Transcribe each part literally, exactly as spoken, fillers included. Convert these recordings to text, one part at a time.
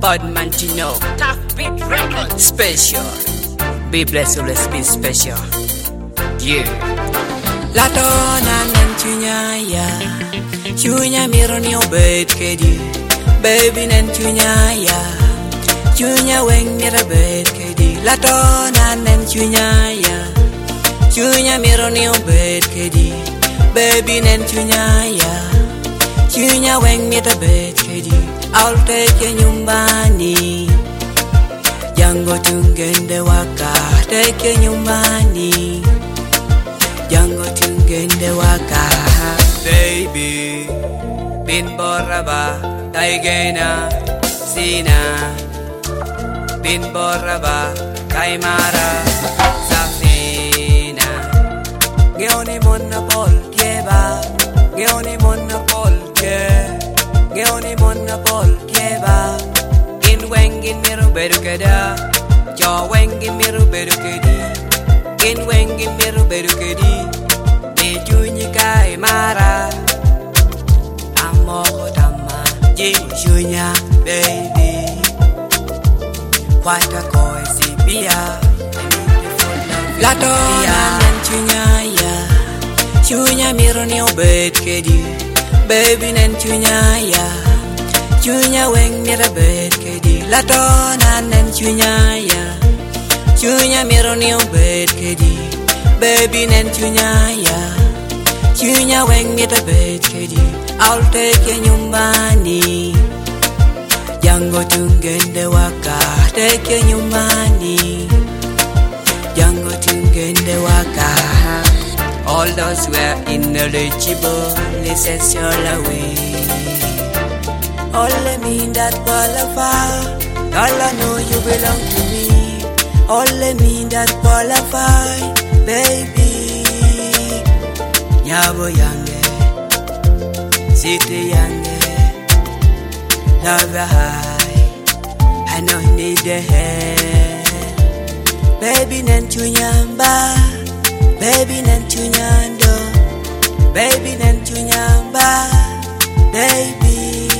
Badman Tino, Tough Beat Records. special. Be blessed, always be special. Yeah. Latona nan chunya ya, chunya miro ni obed kedi, baby nan chunya ya, chunya weng mira bed kedi. Latona nan chunya ya, chunya miro ni obed kedi, baby nan chunya ya, chunya weng mira bed kedi. I'll take you nyumbani, jango tungende waka, take you nyumbani. Jango tungende waka, baby. Bin boraba, taigena, sina. Bin boraba, kaimara, safina. Geoni monopol kieba, geoni monopol kie, geoni monopol kieba. In wengin miru berukeda, jo wengin miru berukedi. In wengin miru berukedi, e junyi kai mara. Amo dama, jimu junya, baby. Kwata koi sipia, lato nan chunya ya, chunya miru ni obed kedi, baby nan chunya ya, chunya weng mira bed kedi, lato nan chunya ya. Chunya miro ni obed kedi, baby nen chunya ya. Chunya weng mita bed kedi, I'll take you nyumbani. Jango tungende waka, take you nyumbani. Jango tungende waka. All those who are ineligible, listen all away. All me that qualify, all I know you belong to me. Only me that qualify, baby. Nyabo yange, city yange, love a high, I don't need the hair. Baby nan chunyamba, baby nan chunyando, baby nan chunyamba, baby.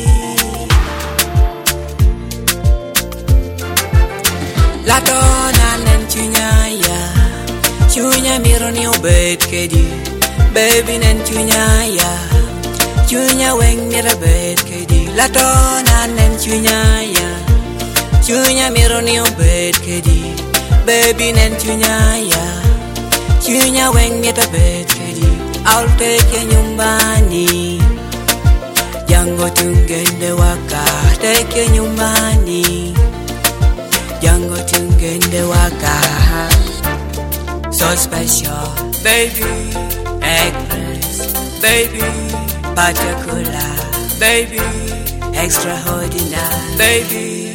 Latona nan chunya ya, chunya miro ni obed kedi, baby nan chunya ya, chunya weng mira bed kedi. Latona nan chunya ya, chunya miro ni obed kedi, baby nan chunya ya, chunya weng mira bed kedi. I'll take you nyumbani, jango tungende waka, take you nyumbani. Jango tungende waka, so special, baby. Express, baby. Particular, baby. Extraordinary, baby.